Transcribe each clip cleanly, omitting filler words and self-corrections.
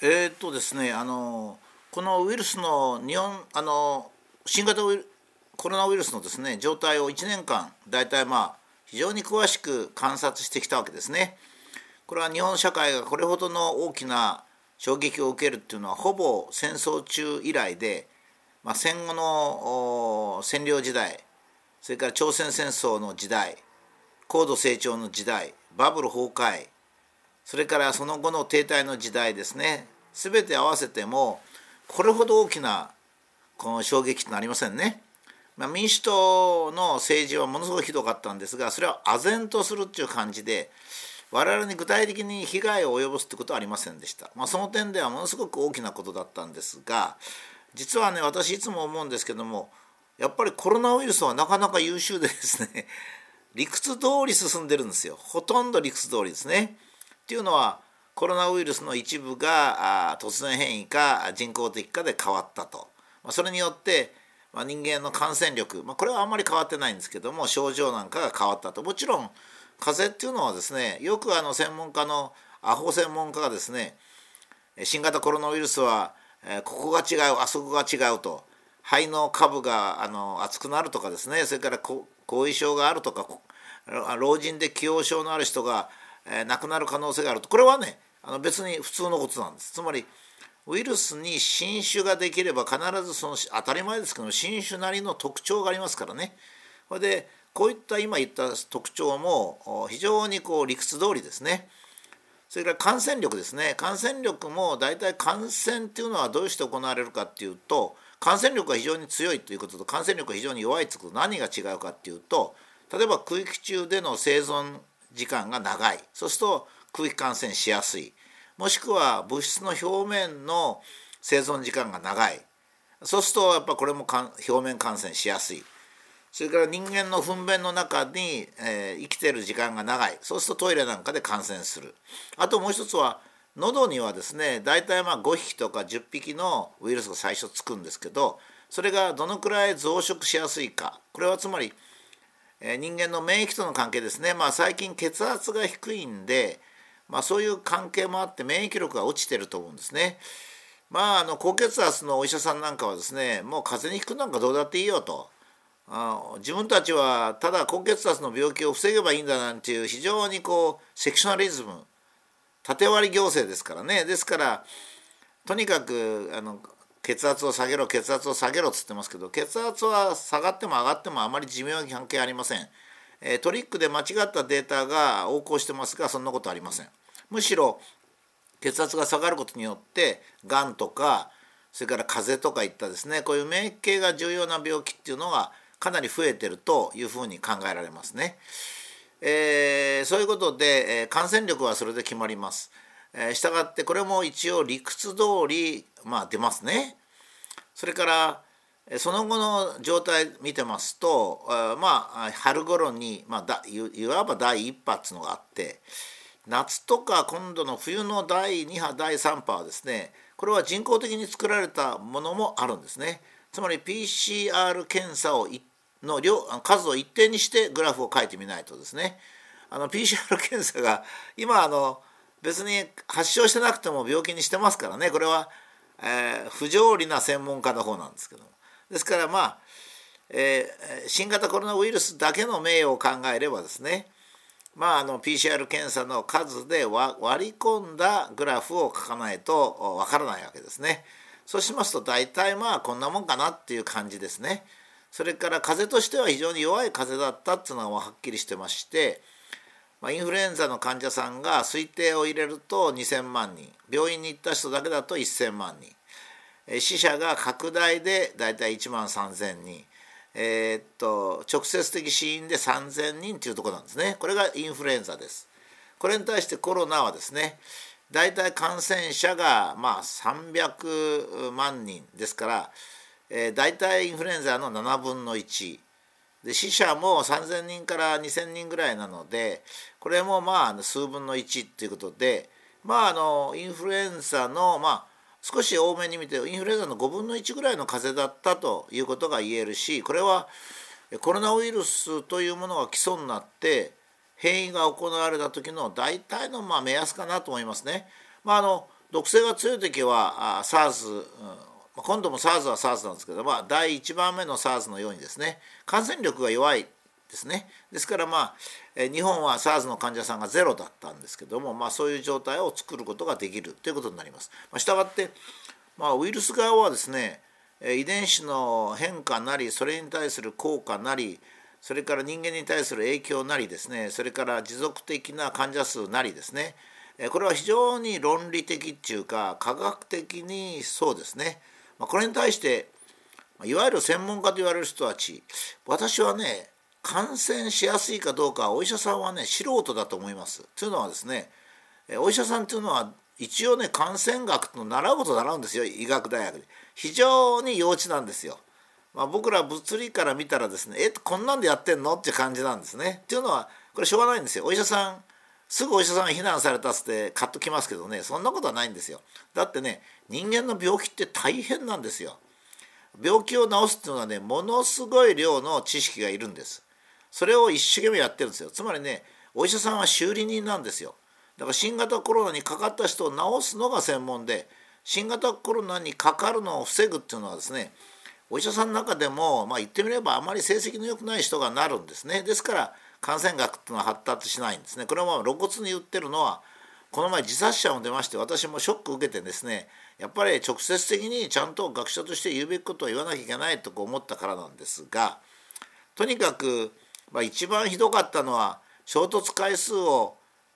ですね、このウイルスの新型コロナウイルスのですね、状態を1年間、大体非常に詳しく観察してきたわけですね。これは日本社会がこれほどの大きな衝撃を受けるっていうのは、ほぼ戦争中以来で、戦後の占領時代、それから朝鮮戦争の時代、高度成長の時代、バブル崩壊、それからその後の停滞の時代ですね、全て合わせてもこれほど大きなこの衝撃となりませんね。民主党の政治はものすごくひどかったんですが、それは唖然とするっていう感じで、我々に具体的に被害を及ぼすってことはありませんでした。その点ではものすごく大きなことだったんですが、実はね、私いつも思うんですけども、やっぱりコロナウイルスはなかなか優秀でですね、理屈通り進んでるんですよ。ほとんど理屈通りですね。っていうのは、コロナウイルスの一部が突然変異か人工的かで変わったと。それによって、人間の感染力、これはあんまり変わってないんですけども、症状なんかが変わったと。もちろん風邪っていうのはですね、よく専門家のアホ専門家がですね、新型コロナウイルスはここが違う、あそこが違うと、肺の下部が熱くなるとかですね、それから後遺症があるとか、老人で既往症のある人が亡くなる可能性があると、これはね、別に普通のことなんです。つまりウイルスに新種ができれば必ずその当たり前ですけど新種なりの特徴がありますからね。それでこういった今言った特徴も非常に理屈通りですね。それから感染力ですね。感染力も大体感染っていうのはどうして行われるかっていうと、感染力が非常に強いということと感染力が非常に弱いということと何が違うかっていうと、例えば空気中での生存時間が長い、そうすると空気感染しやすい、もしくは物質の表面の生存時間が長い、そうするとやっぱこれも表面感染しやすい。それから人間の糞便の中に、生きている時間が長い、そうするとトイレなんかで感染する。あともう一つは喉にはですね、大体5匹とか10匹のウイルスが最初つくんですけど、それがどのくらい増殖しやすいか、これはつまり人間の免疫との関係ですね。最近血圧が低いんで、そういう関係もあって免疫力が落ちてると思うんですね。高血圧のお医者さんなんかはですね、もう風邪にひくなんかどうだっていいよと、自分たちはただ高血圧の病気を防げばいいんだなんていう非常にセクショナリズム、縦割り行政ですからね。ですからとにかく血圧を下げろ血圧を下げろっつってますけど、血圧は下がっても上がってもあまり寿命に関係ありません。トリックで間違ったデータが横行してますが、そんなことありません。むしろ血圧が下がることによってがんとか、それから風邪とかいったですね、こういう免疫系が重要な病気っていうのがかなり増えてるというふうに考えられますね。そういうことで、感染力はそれで決まります。したがってこれも一応理屈通り出ますね。それからその後の状態見てますと、春頃に、いわば第1波っていうのがあって、夏とか今度の冬の第2波第3波はですね、これは人工的に作られたものもあるんですね。つまり PCR 検査の数を一定にしてグラフを書いてみないとですね、PCR 検査が今別に発症してなくても病気にしてますからね。これは、不条理な専門家の方なんですけども、ですから新型コロナウイルスだけの名誉を考えればですね、PCR 検査の数で割り込んだグラフを書かないとわからないわけですね。そうしますと大体こんなもんかなっていう感じですね。それから風邪としては非常に弱い風邪だったっていうのははっきりしてまして、インフルエンザの患者さんが推定を入れると2000万人、病院に行った人だけだと1000万人、死者が拡大でだいたい1万3000人、直接的死因で3000人というところなんですね。これがインフルエンザです。これに対してコロナはですね、だいたい感染者が300万人ですから、だいたいインフルエンザの7分の1で、死者も3000人から2000人ぐらいなので、これも数分の1ということで、インフルエンザの少し多めに見てインフルエンザの5分の1ぐらいの風邪だったということが言えるし、これはコロナウイルスというものが基礎になって変異が行われた時の大体の目安かなと思いますね。 毒性が強い時はSARS、今度も SARS は SARS なんですけど、第1番目の SARS のようにですね、感染力が弱いですね。ですから日本は SARS の患者さんがゼロだったんですけども、そういう状態を作ることができるということになります。したがって、ウイルス側はですね、遺伝子の変化なり、それに対する効果なり、それから人間に対する影響なりですね、それから持続的な患者数なりですね、これは非常に論理的っていうか科学的にそうですね。これに対していわゆる専門家と言われる人たち、私はね、感染しやすいかどうかお医者さんはね素人だと思います。というのはですね、お医者さんというのは一応ね感染学の習うことを習うんですよ、医学大学で。非常に幼稚なんですよ。僕ら物理から見たらですね、こんなんでやってんのっていう感じなんですね。というのはこれしょうがないんですよ。お医者さんすぐお医者さんが非難されたっつってカッときますけどね、そんなことはないんですよ。だってね、人間の病気って大変なんですよ。病気を治すっていうのはね、ものすごい量の知識がいるんです。それを一生懸命やってるんですよ。つまりね、お医者さんは修理人なんですよ。だから新型コロナにかかった人を治すのが専門で、新型コロナにかかるのを防ぐっていうのはですね、お医者さんの中でも、言ってみればあまり成績の良くない人がなるんですね。ですから感染学っていうのは発達しないんですね。これは露骨に言ってるのは、この前自殺者も出まして、私もショック受けてですね、やっぱり直接的にちゃんと学者として言うべきことを言わなきゃいけないと思ったからなんですが、とにかく、一番ひどかったのは衝突回数を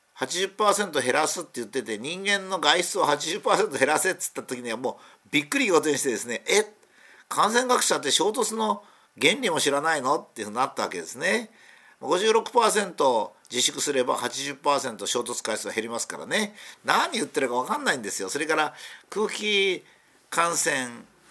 80% 減らすって言ってて、人間の外出を 80% 減らせっつった時にはもうびっくりことにしてですね、感染学者って衝突の原理も知らないのっていうふうになったわけですね。56% 自粛すれば 80% 衝突回数が減りますからね。何言ってるか分かんないんですよ。それから空気感染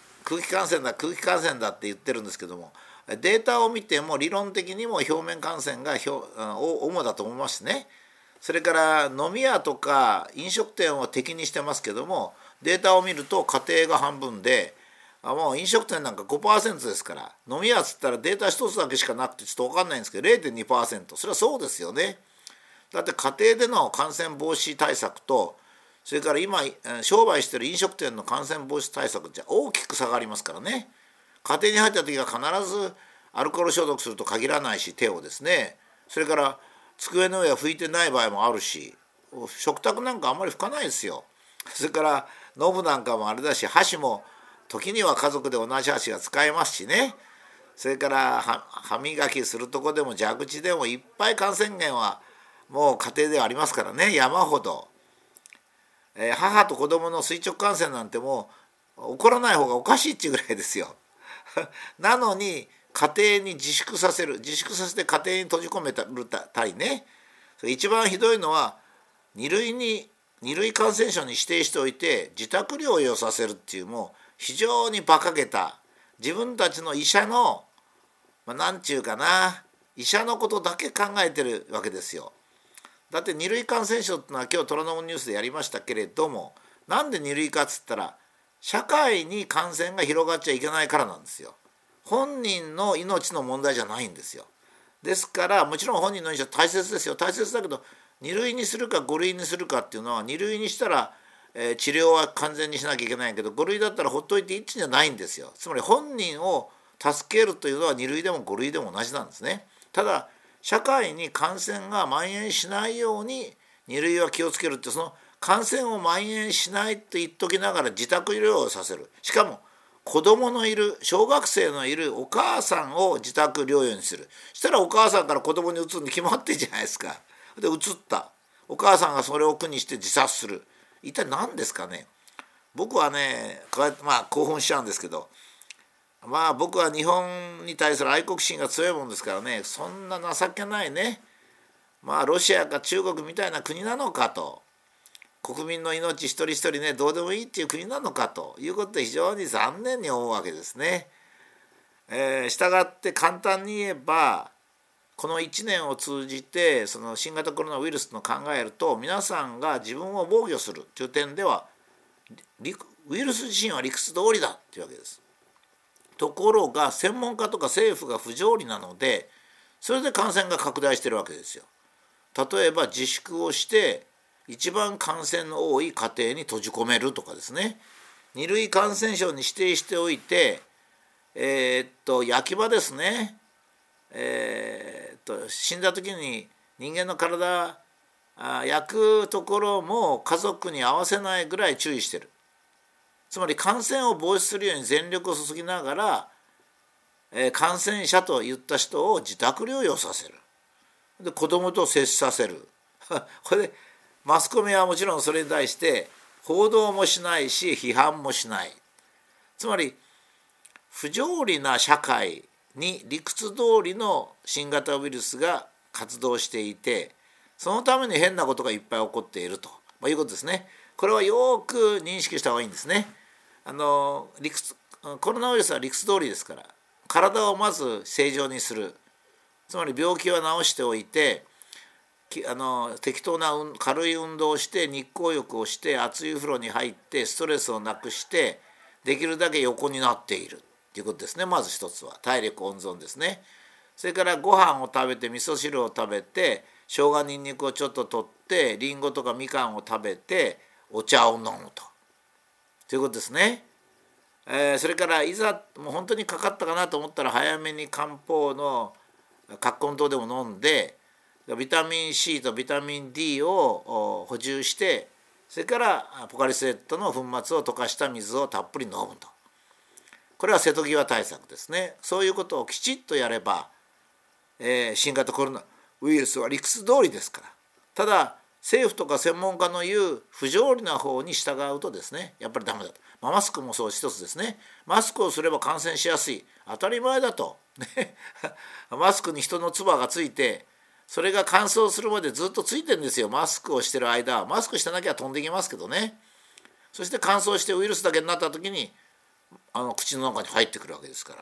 だって言ってるんですけども、データを見ても理論的にも表面感染が主だと思いますね。それから飲み屋とか飲食店を敵にしてますけども、データを見ると家庭が半分で、もう飲食店なんか 5% ですから、飲み屋っつったらデータ一つだけしかなくてちょっと分かんないんですけど 0.2%、 それはそうですよね。だって家庭での感染防止対策と、それから今商売してる飲食店の感染防止対策じゃ大きく差がありますからね。家庭に入った時は必ずアルコール消毒すると限らないし、手をですね、それから机の上は拭いてない場合もあるし、食卓なんかあんまり拭かないですよ。それからノブなんかもあれだし、箸も時には家族で同じ箸が使えますしね。それから歯磨きするとこでも蛇口でもいっぱい感染源はもう家庭ではありますからね、山ほど。母と子供の垂直感染なんてもう起こらない方がおかしいっていうぐらいですよ。なのに家庭に自粛させて家庭に閉じ込めたりね。一番ひどいのは二類感染症に指定しておいて自宅療養させるっていう、もう非常に馬鹿げた、自分たちの医者のなんちゅうかな、医者のことだけ考えてるわけですよ。だって二類感染症ってのは今日虎ノ門ニュースでやりましたけれども、なんで二類かっつったら社会に感染が広がっちゃいけないからなんですよ。本人の命の問題じゃないんですよ。ですからもちろん本人の命は大切ですよ、大切だけど、二類にするか五類にするかっていうのは、二類にしたら、治療は完全にしなきゃいけないけど、五類だったらほっといていいってんじゃないんですよ。つまり本人を助けるというのは二類でも五類でも同じなんですね。ただ社会に感染が蔓延しないように二類は気をつけるって、その感染を蔓延しないと言っときながら自宅療養させる。しかも子供のいる小学生のいるお母さんを自宅療養にする。したらお母さんから子供にうつるに決まってるじゃないですか。でうつったお母さんがそれを苦にして自殺する。一体何ですかね。僕はねこうやって興奮しちゃうんですけど、僕は日本に対する愛国心が強いもんですからね、そんな情けないね、ロシアか中国みたいな国なのかと、国民の命一人一人ねどうでもいいっていう国なのかということで非常に残念に思うわけですね。したがって簡単に言えば、この1年を通じてその新型コロナウイルスの考えると、皆さんが自分を防御するという点ではウイルス自身は理屈通りだというわけです。ところが専門家とか政府が不条理なので、それで感染が拡大しているわけですよ。例えば自粛をして一番感染の多い家庭に閉じ込めるとかですね、2類感染症に指定しておいて、焼き場ですね、死んだ時に人間の体焼くところも家族に合わせないぐらい注意してる。つまり感染を防止するように全力を注ぎながら、感染者と言った人を自宅療養させる。で子供と接させるこれでマスコミはもちろんそれに対して報道もしないし批判もしない。つまり不条理な社会に理屈通りの新型ウイルスが活動していて、そのために変なことがいっぱい起こっていると、いうことですね。これはよく認識した方がいいんですね。コロナウイルスは理屈通りですから、体をまず正常にする、つまり病気は治しておいて、適当な軽い運動をして日光浴をして熱い風呂に入ってストレスをなくしてできるだけ横になっているということですね。まず一つは体力温存ですね。それからご飯を食べて味噌汁を食べて生姜にんにくをちょっと取ってりんごとかみかんを食べてお茶を飲むということですね。それからいざもう本当にかかったかなと思ったら早めに漢方の葛根湯でも飲んでビタミン C とビタミン D を補充して、それからポカリスエットの粉末を溶かした水をたっぷり飲むと。これは瀬戸際対策ですね。そういうことをきちっとやれば、新型コロナウイルスは理屈通りですから。ただ政府とか専門家の言う不条理な方に従うとですね、やっぱりダメだと。マスクもそう一つですね。マスクをすれば感染しやすい、当たり前だとマスクに人の唾がついてそれが乾燥するまでずっとついてるんですよ。マスクをしてる間、マスクしてなきゃ飛んできますけどね。そして乾燥してウイルスだけになった時に口の中に入ってくるわけですから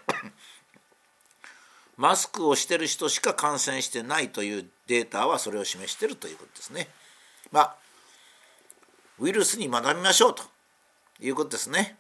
マスクをしてる人しか感染してないというデータはそれを示しているということですね。ウイルスに学びましょうということですね。